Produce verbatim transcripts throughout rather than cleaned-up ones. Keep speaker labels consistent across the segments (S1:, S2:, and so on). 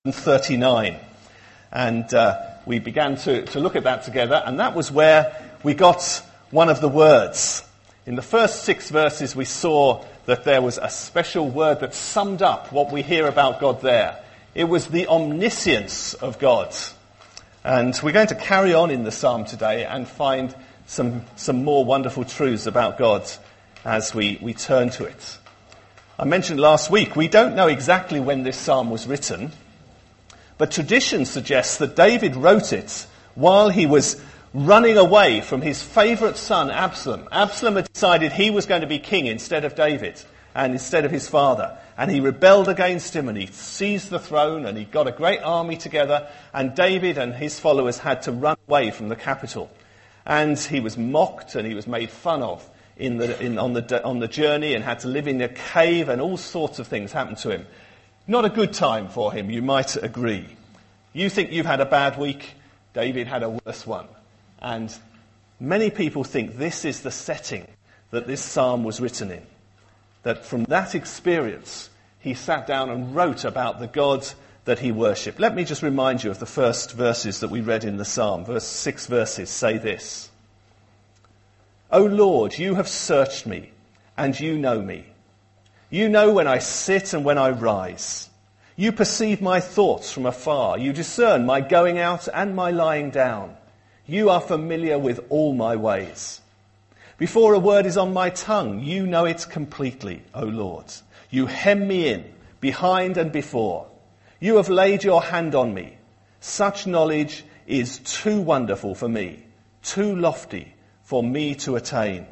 S1: thirty-nine. And uh, we began to, to look at that together, and that was where we got one of the words. In the first six verses, we saw that there was a special word that summed up what we hear about God there. It was the omniscience of God. And we're going to carry on in the psalm today and find some, some more wonderful truths about God as we, we turn to it. I mentioned last week, we don't know exactly when this psalm was written, but tradition suggests that David wrote it while he was running away from his favourite son, Absalom. Absalom had decided he was going to be king instead of David and instead of his father. And he rebelled against him and he seized the throne and he got a great army together. And David and his followers had to run away from the capital. And he was mocked and he was made fun of in the, in, on, the, on the journey and had to live in a cave, and all sorts of things happened to him. Not a good time for him, you might agree. You think you've had a bad week, David had a worse one. And many people think this is the setting that this psalm was written in. That from that experience, he sat down and wrote about the God that he worshipped. Let me just remind you of the first verses that we read in the psalm. Verse six verses say this. O Lord, you have searched me, and you know me. You know when I sit and when I rise. You perceive my thoughts from afar. You discern my going out and my lying down. You are familiar with all my ways. Before a word is on my tongue, you know it completely, O Lord. You hem me in, behind and before. You have laid your hand on me. Such knowledge is too wonderful for me, too lofty for me to attain.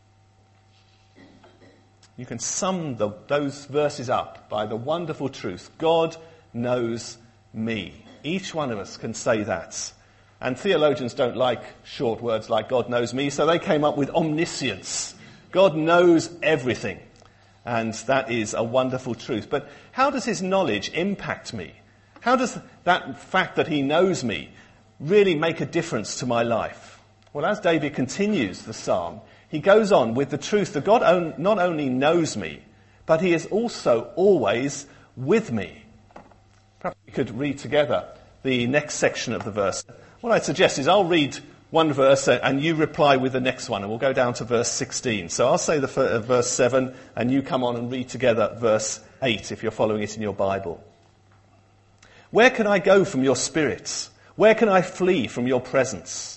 S1: You can sum the, those verses up by the wonderful truth. God knows me. Each one of us can say that. And theologians don't like short words like God knows me, so they came up with omniscience. God knows everything. And that is a wonderful truth. But how does his knowledge impact me? How does that fact that he knows me really make a difference to my life? Well, as David continues the psalm, he goes on with the truth that God not only knows me, but he is also always with me. Perhaps we could read together the next section of the verse. What I suggest is I'll read one verse and you reply with the next one, and we'll go down to verse sixteen. So I'll say the f- verse seven and you come on and read together verse eight if you're following it in your Bible. Where can I go from your spirits? Where can I flee from your presence?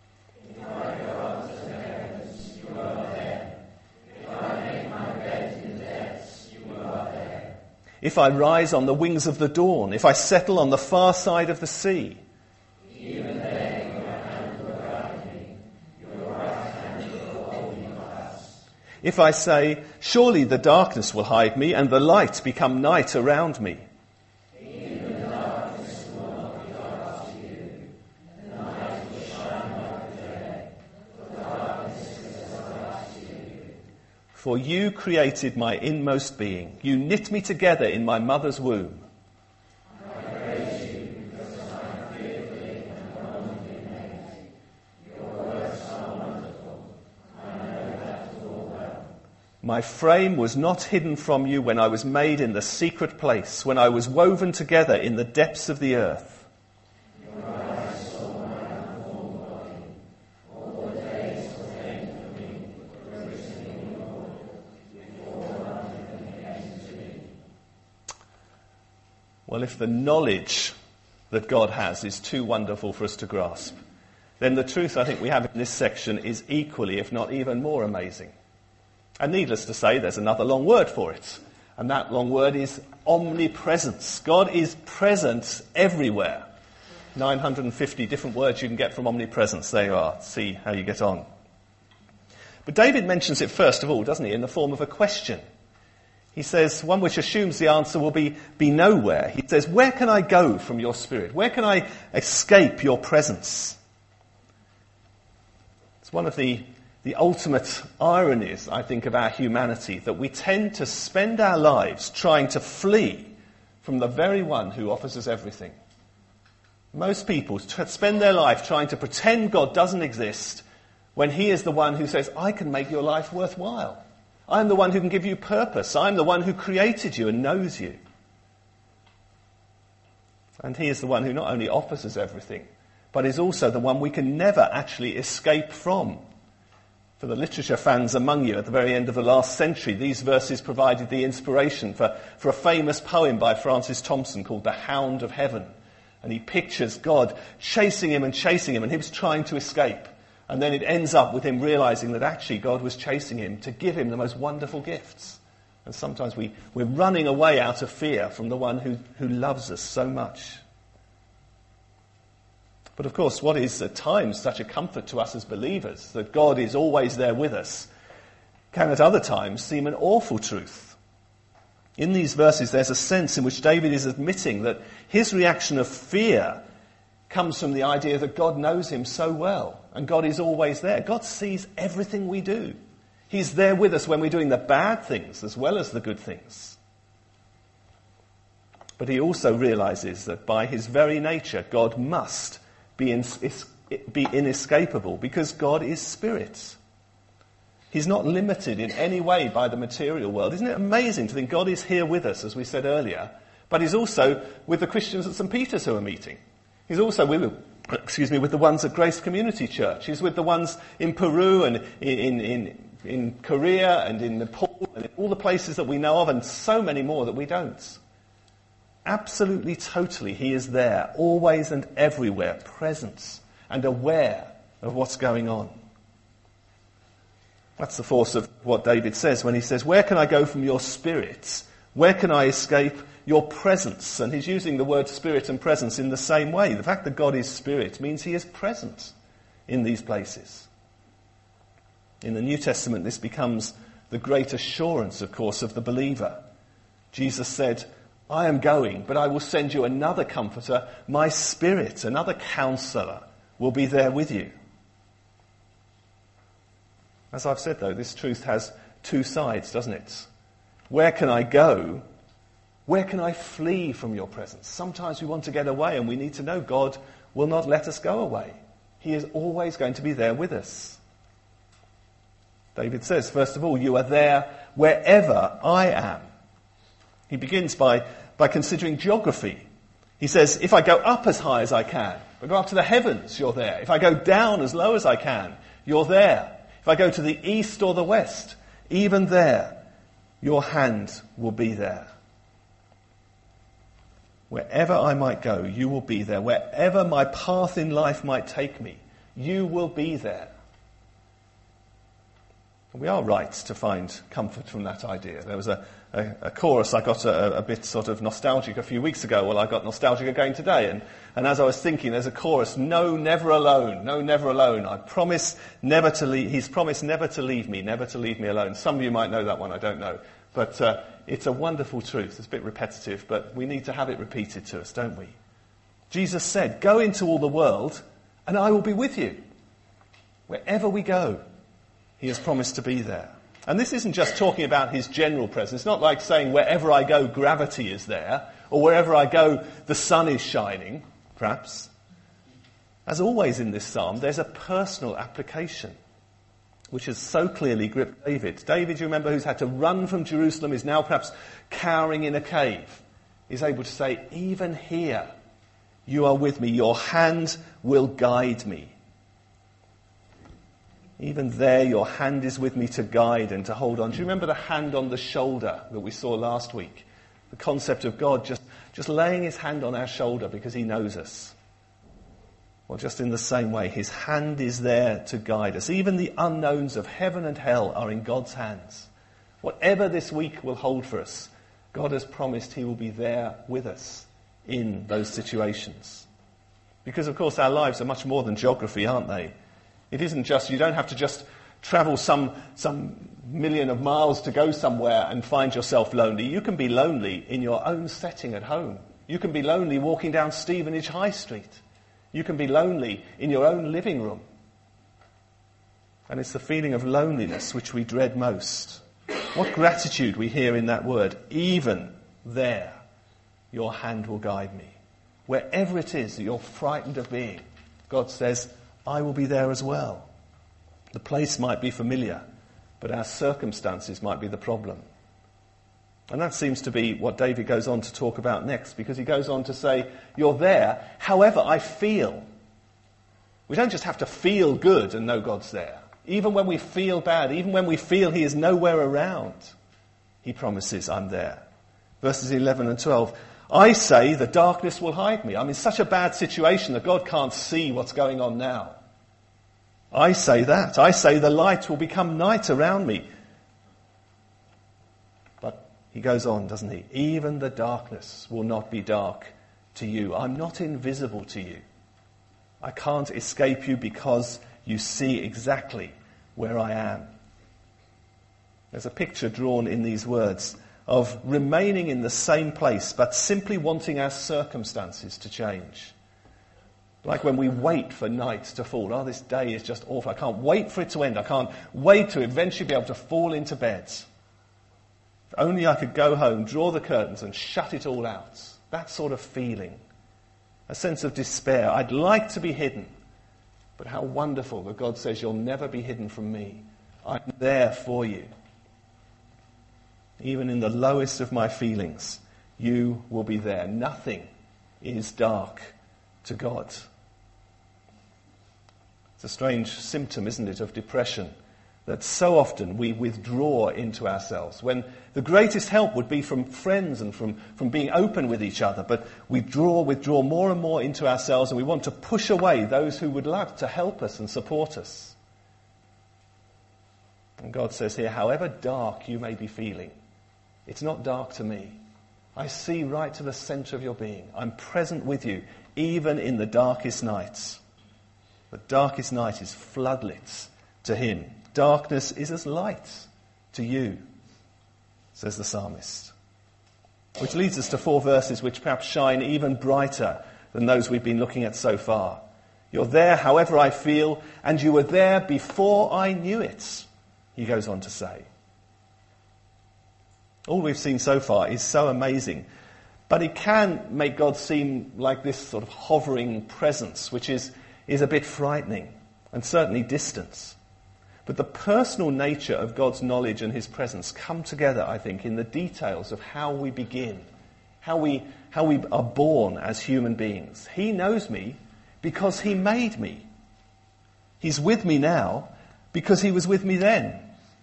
S1: If I rise on the wings of the dawn, if I settle on the far side of the sea. Even then your hand will guide me, your right hand will hold me fast. If I say, surely the darkness will hide me and the light become night around me. Even the darkness will not be dark to you, the night will shine like the day, for darkness is light to you. For you created my inmost being. You knit me together in my mother's womb. I praise you because I am fearfully and wonderfully made. Your works are wonderful. I know that full well. My frame was not hidden from you when I was made in the secret place, when I was woven together in the depths of the earth. Well, if the knowledge that God has is too wonderful for us to grasp, then the truth I think we have in this section is equally, if not even more amazing. And needless to say, there's another long word for it. And that long word is omnipresence. God is present everywhere. nine hundred fifty different words you can get from omnipresence. There you are. See how you get on. But David mentions it first of all, doesn't he, in the form of a question. He says, one which assumes the answer will be, be nowhere. He says, where can I go from your spirit? Where can I escape your presence? It's one of the, the ultimate ironies, I think, of our humanity, that we tend to spend our lives trying to flee from the very one who offers us everything. Most people spend their life trying to pretend God doesn't exist when he is the one who says, I can make your life worthwhile. I'm the one who can give you purpose. I'm the one who created you and knows you. And he is the one who not only offers us everything, but is also the one we can never actually escape from. For the literature fans among you, at the very end of the last century, these verses provided the inspiration for, for a famous poem by Francis Thompson called The Hound of Heaven. And he pictures God chasing him and chasing him, and he was trying to escape. And then it ends up with him realizing that actually God was chasing him to give him the most wonderful gifts. And sometimes we, we're running away out of fear from the one who, who loves us so much. But of course, what is at times such a comfort to us as believers, that God is always there with us, can at other times seem an awful truth. In these verses, there's a sense in which David is admitting that his reaction of fear comes from the idea that God knows him so well, and God is always there. God sees everything we do. He's there with us when we're doing the bad things as well as the good things. But he also realizes that by his very nature, God must be, in, be inescapable, because God is spirit. He's not limited in any way by the material world. Isn't it amazing to think God is here with us, as we said earlier, but he's also with the Christians at Saint Peter's who are meeting. He's also with, excuse me, with the ones at Grace Community Church. He's with the ones in Peru and in, in, in Korea and in Nepal and in all the places that we know of, and so many more that we don't. Absolutely, totally, he is there, always and everywhere, present and aware of what's going on. That's the force of what David says when he says, where can I go from your spirit? Where can I escape your presence? And he's using the word spirit and presence in the same way. The fact that God is spirit means he is present in these places. In the New Testament, this becomes the great assurance, of course, of the believer. Jesus said, I am going, but I will send you another comforter, my spirit, another counselor will be there with you. As I've said, though, this truth has two sides, doesn't it? Where can I go? Where can I flee from your presence? Sometimes we want to get away, and we need to know God will not let us go away. He is always going to be there with us. David says, first of all, you are there wherever I am. He begins by, by considering geography. He says, if I go up as high as I can, if I go up to the heavens, you're there. If I go down as low as I can, you're there. If I go to the east or the west, even there, your hand will be there. Wherever I might go, you will be there. Wherever my path in life might take me, you will be there. And we are right to find comfort from that idea. There was a, a, a chorus I got a, a bit sort of nostalgic a few weeks ago. Well, I got nostalgic again today. And, and as I was thinking, there's a chorus, no, never alone, no, never alone. I promise never to leave, he's promised never to leave me, never to leave me alone. Some of you might know that one, I don't know. But uh, it's a wonderful truth. It's a bit repetitive, but we need to have it repeated to us, don't we? Jesus said, go into all the world and I will be with you. Wherever we go, he has promised to be there. And this isn't just talking about his general presence. It's not like saying wherever I go, gravity is there, or wherever I go, the sun is shining, perhaps. As always in this psalm, there's a personal application, which has so clearly gripped David. David, you remember, who's had to run from Jerusalem, is now perhaps cowering in a cave, is able to say, even here, you are with me, your hand will guide me. Even there, your hand is with me to guide and to hold on. Do you remember the hand on the shoulder that we saw last week? The concept of God just, just laying his hand on our shoulder because he knows us. Well, just in the same way, his hand is there to guide us. Even the unknowns of heaven and hell are in God's hands. Whatever this week will hold for us, God has promised he will be there with us in those situations. Because, of course, our lives are much more than geography, aren't they? It isn't just, you don't have to just travel some, some million of miles to go somewhere and find yourself lonely. You can be lonely in your own setting at home. You can be lonely walking down Stevenage High Street. You can be lonely in your own living room. And it's the feeling of loneliness which we dread most. What gratitude we hear in that word. Even there, your hand will guide me. Wherever it is that you're frightened of being, God says, I will be there as well. The place might be familiar, but our circumstances might be the problem. And that seems to be what David goes on to talk about next, because he goes on to say, you're there, however I feel. We don't just have to feel good and know God's there. Even when we feel bad, even when we feel he is nowhere around, he promises, I'm there. Verses eleven and twelve, I say the darkness will hide me. I'm in such a bad situation that God can't see what's going on now. I say that. I say the light will become night around me. But he goes on, doesn't he? Even the darkness will not be dark to you. I'm not invisible to you. I can't escape you because you see exactly where I am. There's a picture drawn in these words of remaining in the same place, but simply wanting our circumstances to change. Like when we wait for night to fall. Oh, this day is just awful. I can't wait for it to end. I can't wait to eventually be able to fall into bed. If only I could go home, draw the curtains and shut it all out. That sort of feeling. A sense of despair. I'd like to be hidden. But how wonderful that God says you'll never be hidden from me. I'm there for you. Even in the lowest of my feelings, you will be there. Nothing is dark to God. It's a strange symptom, isn't it, of depression, that so often we withdraw into ourselves, when the greatest help would be from friends and from, from being open with each other, but we draw, withdraw more and more into ourselves, and we want to push away those who would love to help us and support us. And God says here, however dark you may be feeling, it's not dark to me. I see right to the centre of your being. I'm present with you, even in the darkest nights. The darkest night is floodlit to him. Darkness is as light to you, says the psalmist. Which leads us to four verses which perhaps shine even brighter than those we've been looking at so far. You're there, however I feel, and you were there before I knew it, he goes on to say. All we've seen so far is so amazing, but it can make God seem like this sort of hovering presence, which is, is a bit frightening and certainly distant. But the personal nature of God's knowledge and his presence come together, I think, in the details of how we begin, how we, how we are born as human beings. He knows me because he made me. He's with me now because he was with me then.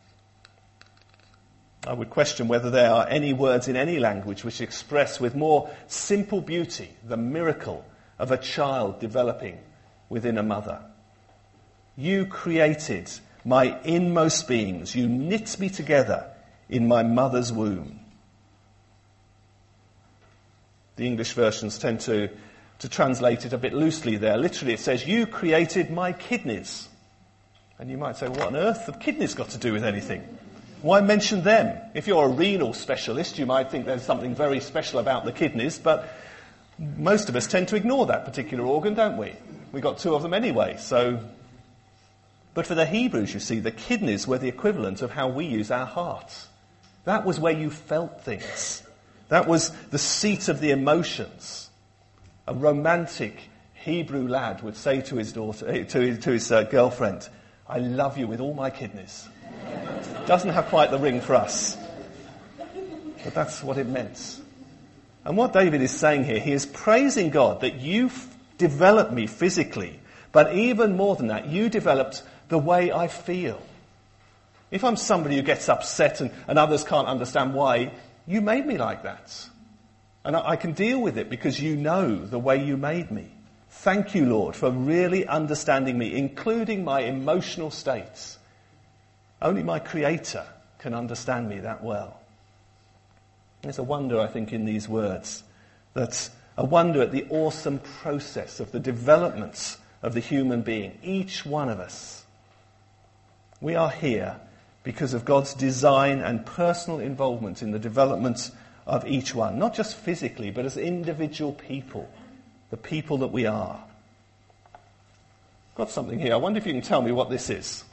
S1: I would question whether there are any words in any language which express with more simple beauty the miracle of a child developing within a mother. You created my inmost beings. You knit me together in my mother's womb. The English versions tend to, to translate it a bit loosely there. Literally it says, you created my kidneys. And you might say, what on earth have kidneys got to do with anything? Why mention them? If you're a renal specialist, you might think there's something very special about the kidneys, but most of us tend to ignore that particular organ, don't we? We've got two of them anyway, so... But for the Hebrews, you see, the kidneys were the equivalent of how we use our hearts. That was where you felt things. That was the seat of the emotions. A romantic Hebrew lad would say to his daughter, to his, to his uh, girlfriend, I love you with all my kidneys. Doesn't have quite the ring for us. But that's what it meant. And what David is saying here, he is praising God that you've developed me physically, but even more than that, you developed the way I feel. If I'm somebody who gets upset and, and others can't understand why, you made me like that. And I, I can deal with it because you know the way you made me. Thank you, Lord, for really understanding me, including my emotional states. Only my Creator can understand me that well. There's a wonder, I think, in these words. That a wonder at the awesome process of the development of the human being. Each one of us. We are here because of God's design and personal involvement in the development of each one. Not just physically, but as individual people. The people that we are. Got something here. I wonder if you can tell me what this is.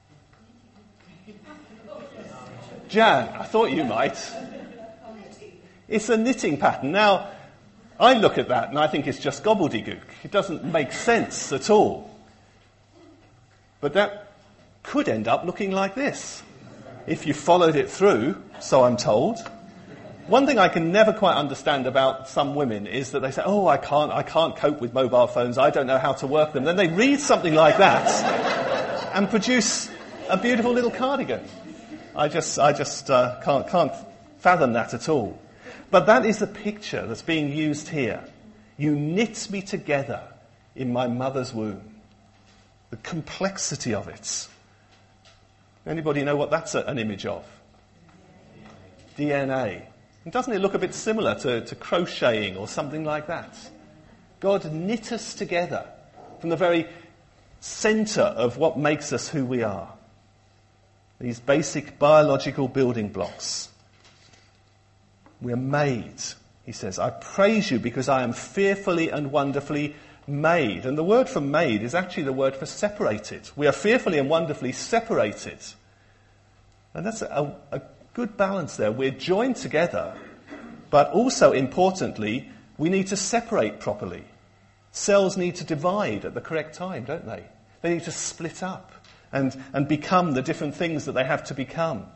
S1: Jan, I thought you might. It's a knitting pattern. Now, I look at that and I think it's just gobbledygook. It doesn't make sense at all. But that could end up looking like this. If you followed it through, so I'm told. One thing I can never quite understand about some women is that they say, oh, I can't, I can't cope with mobile phones, I don't know how to work them. Then they read something like that and produce a beautiful little cardigan. I just, I just uh, can't, can't fathom that at all. But that is the picture that's being used here. You knit me together in my mother's womb. The complexity of it. Anybody know what that's a, an image of? D N A. And doesn't it look a bit similar to, to crocheting or something like that? God knit us together from the very centre of what makes us who we are. These basic biological building blocks. We're made, he says. I praise you because I am fearfully and wonderfully made. And the word for made is actually the word for separated. We are fearfully and wonderfully separated. And that's a, a good balance there. We're joined together, but also importantly, we need to separate properly. Cells need to divide at the correct time, don't they? They need to split up and, and become the different things that they have to become.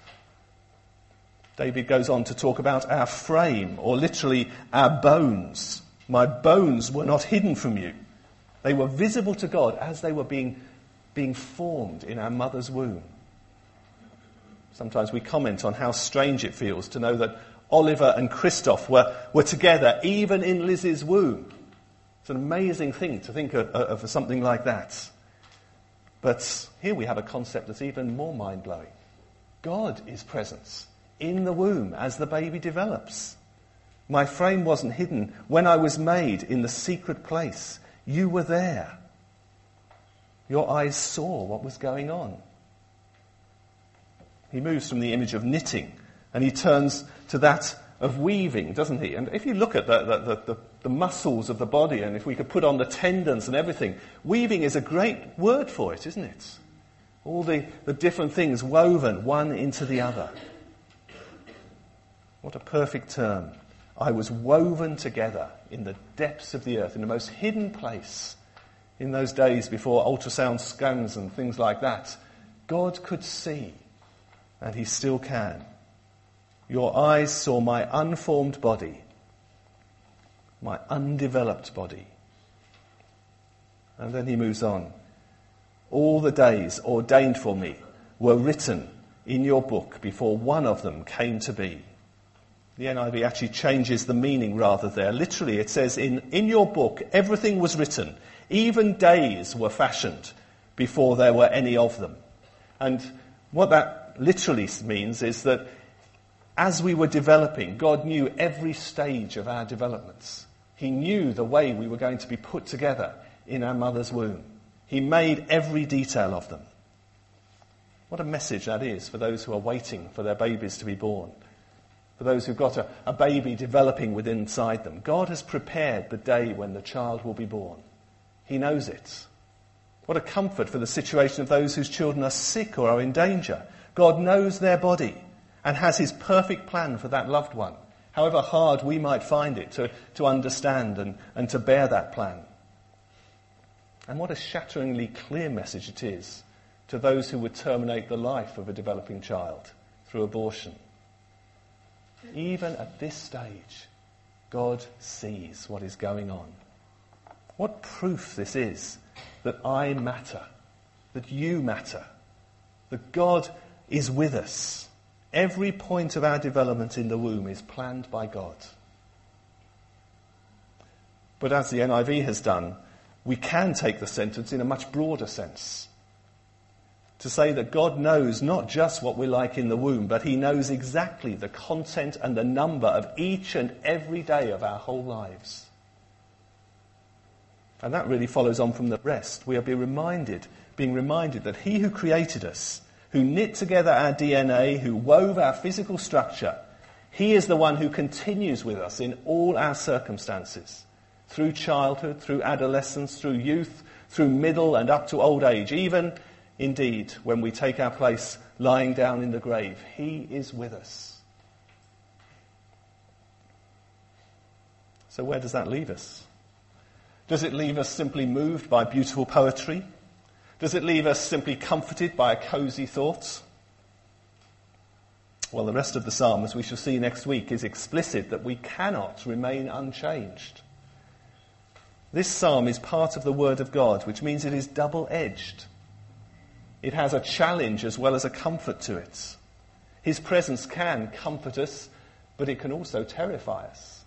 S1: David goes on to talk about our frame, or literally our bones. My bones were not hidden from you. They were visible to God as they were being, being formed in our mother's womb. Sometimes we comment on how strange it feels to know that Oliver and Christoph were, were together even in Liz's womb. It's an amazing thing to think of, of something like that. But here we have a concept that's even more mind-blowing. God is present in the womb as the baby develops. My frame wasn't hidden. When I was made in the secret place, you were there. Your eyes saw what was going on. He moves from the image of knitting and he turns to that of weaving, doesn't he? And if you look at the, the, the, the muscles of the body, and if we could put on the tendons and everything, weaving is a great word for it, isn't it? All the, the different things woven one into the other. What a perfect term. I was woven together in the depths of the earth, in the most hidden place. In those days before ultrasound scans and things like that, God could see, and he still can. Your eyes saw my unformed body, my undeveloped body. And then he moves on. All the days ordained for me were written in your book before one of them came to be. The N I V actually changes the meaning rather there. Literally it says, in, in your book everything was written, even days were fashioned before there were any of them. And what that literally means is that as we were developing, God knew every stage of our developments. He knew the way we were going to be put together in our mother's womb. He made every detail of them. What a message that is for those who are waiting for their babies to be born. For those who've got a, a baby developing within inside them. God has prepared the day when the child will be born. He knows it. What a comfort for the situation of those whose children are sick or are in danger. God knows their body and has his perfect plan for that loved one, however hard we might find it to, to understand and, and to bear that plan. And what a shatteringly clear message it is to those who would terminate the life of a developing child through abortion. Even at this stage, God sees what is going on. What proof this is that I matter, that you matter, that God is with us. Every point of our development in the womb is planned by God. But as the N I V has done, we can take the sentence in a much broader sense. To say that God knows not just what we're like in the womb, but he knows exactly the content and the number of each and every day of our whole lives. And that really follows on from the rest. We are being reminded, being reminded that he who created us, who knit together our D N A, who wove our physical structure, he is the one who continues with us in all our circumstances. Through childhood, through adolescence, through youth, through middle and up to old age, even indeed when we take our place lying down in the grave, he is with us. So where does that leave us? Does it leave us simply moved by beautiful poetry? Does it leave us simply comforted by a cosy thought? Well, the rest of the psalm, as we shall see next week, is explicit that we cannot remain unchanged. This psalm is part of the Word of God, which means it is double-edged. It has a challenge as well as a comfort to it. His presence can comfort us, but it can also terrify us.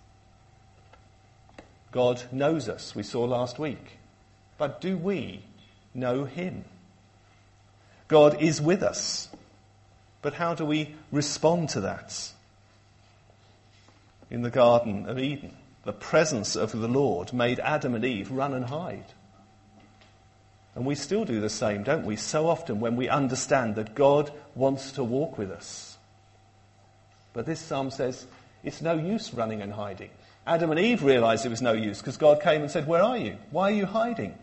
S1: God knows us, we saw last week. But do we know him? God is with us. But how do we respond to that? In the Garden of Eden, the presence of the Lord made Adam and Eve run and hide. And we still do the same, don't we? So often when we understand that God wants to walk with us. But this psalm says it's no use running and hiding. Adam and Eve realized it was no use because God came and said, "Where are you? Why are you hiding?"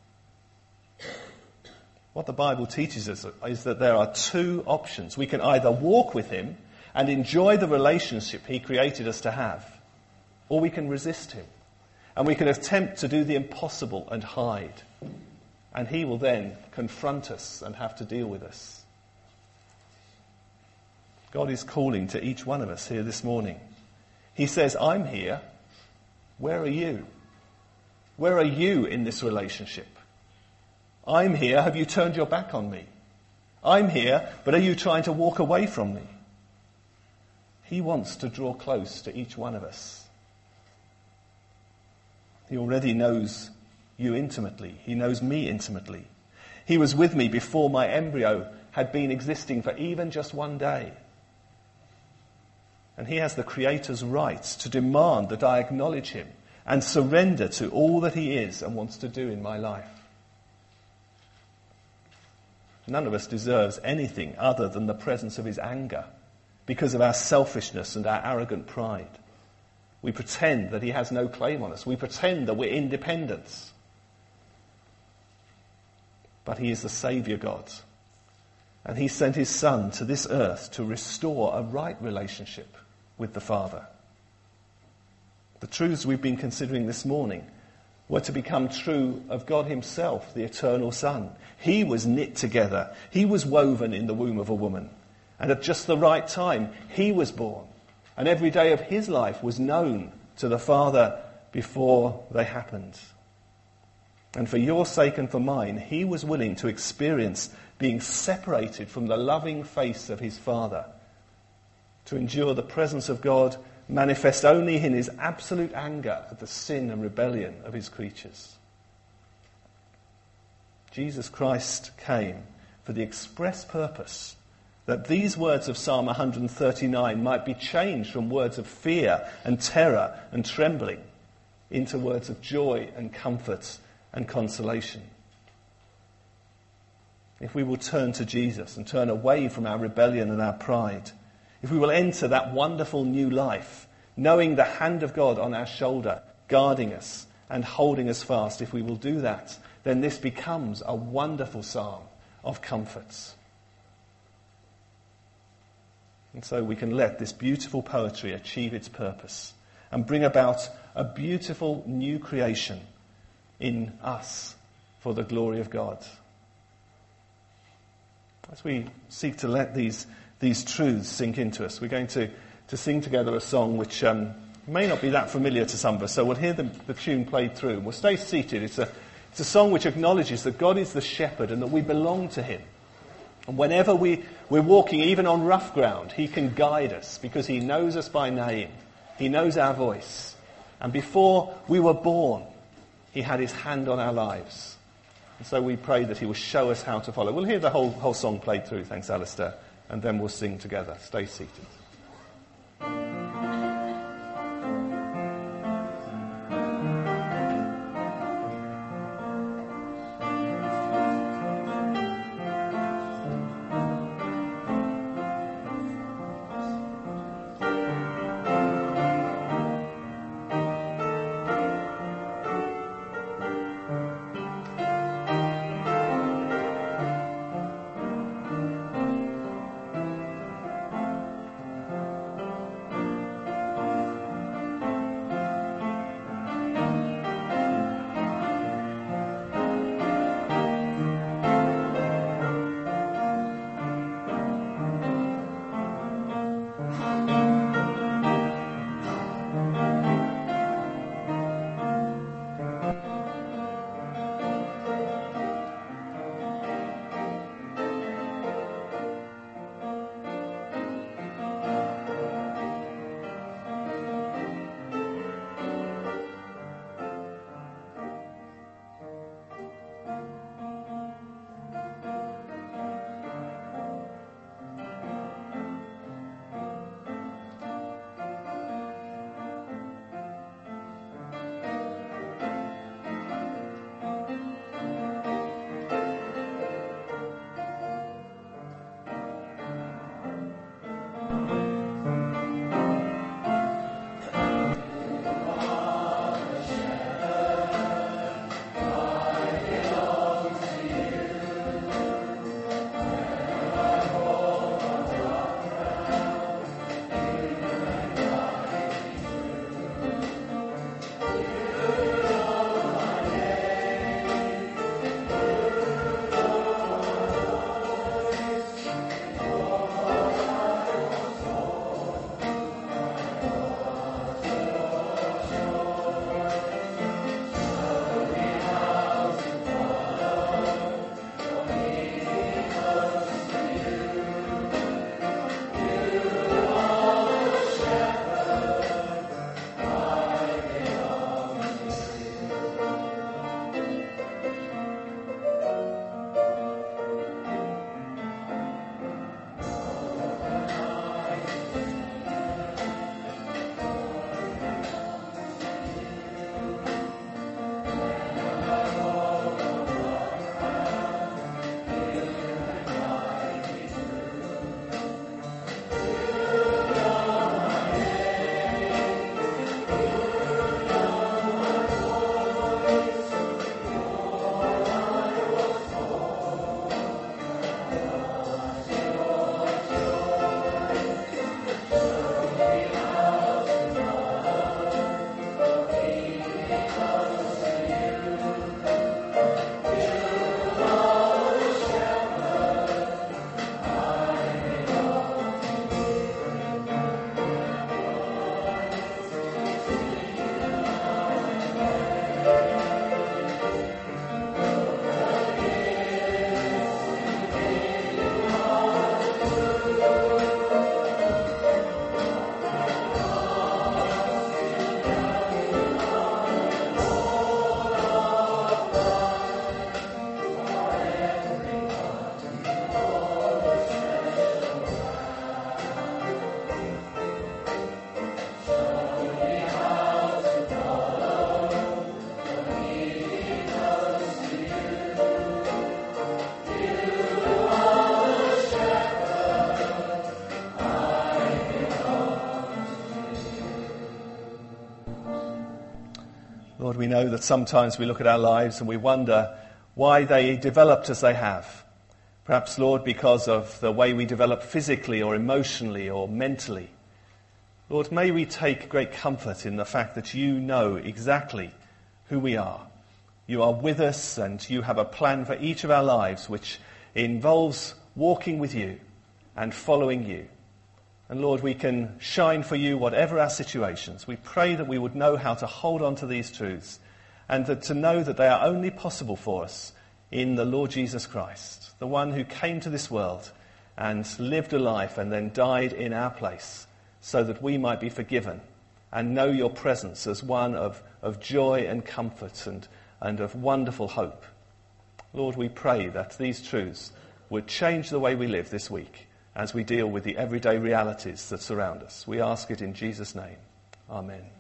S1: What the Bible teaches us is that there are two options. We can either walk with him and enjoy the relationship he created us to have, or we can resist him. And we can attempt to do the impossible and hide. And he will then confront us and have to deal with us. God is calling to each one of us here this morning. He says, "I'm here. Where are you? Where are you in this relationship? I'm here. Have you turned your back on me? I'm here, but are you trying to walk away from me?" He wants to draw close to each one of us. He already knows you intimately. He knows me intimately. He was with me before my embryo had been existing for even just one day. And he has the Creator's right to demand that I acknowledge him and surrender to all that he is and wants to do in my life. None of us deserves anything other than the presence of his anger because of our selfishness and our arrogant pride. We pretend that he has no claim on us. We pretend that we're independent. But he is the Saviour God. And he sent his Son to this earth to restore a right relationship with the Father. The truths we've been considering this morning were to become true of God himself, the eternal Son. He was knit together. He was woven in the womb of a woman. And at just the right time, he was born. And every day of his life was known to the Father before they happened. And for your sake and for mine, he was willing to experience being separated from the loving face of his Father, to endure the presence of God manifest only in his absolute anger at the sin and rebellion of his creatures. Jesus Christ came for the express purpose that these words of Psalm one thirty-nine might be changed from words of fear and terror and trembling into words of joy and comfort and consolation. If we will turn to Jesus and turn away from our rebellion and our pride, if we will enter that wonderful new life, knowing the hand of God on our shoulder, guarding us and holding us fast, if we will do that, then this becomes a wonderful psalm of comforts. And so we can let this beautiful poetry achieve its purpose and bring about a beautiful new creation in us for the glory of God. As we seek to let these these truths sink into us, we're going to, to sing together a song which um, may not be that familiar to some of us, so we'll hear the, the tune played through. We'll stay seated. It's a, it's a song which acknowledges that God is the shepherd and that we belong to him. And whenever we, we're walking, even on rough ground, he can guide us because he knows us by name. He knows our voice. And before we were born, he had his hand on our lives. And so we pray that he will show us how to follow. We'll hear the whole, whole song played through, thanks Alistair, and then we'll sing together. Stay seated. know that sometimes we look at our lives and we wonder why they developed as they have. Perhaps, Lord, because of the way we develop physically or emotionally or mentally. Lord, may we take great comfort in the fact that you know exactly who we are. You are with us and you have a plan for each of our lives which involves walking with you and following you. And Lord, we can shine for you whatever our situations. We pray that we would know how to hold on to these truths and that to know that they are only possible for us in the Lord Jesus Christ, the one who came to this world and lived a life and then died in our place so that we might be forgiven and know your presence as one of, of joy and comfort and, and of wonderful hope. Lord, we pray that these truths would change the way we live this week as we deal with the everyday realities that surround us. We ask it in Jesus' name. Amen.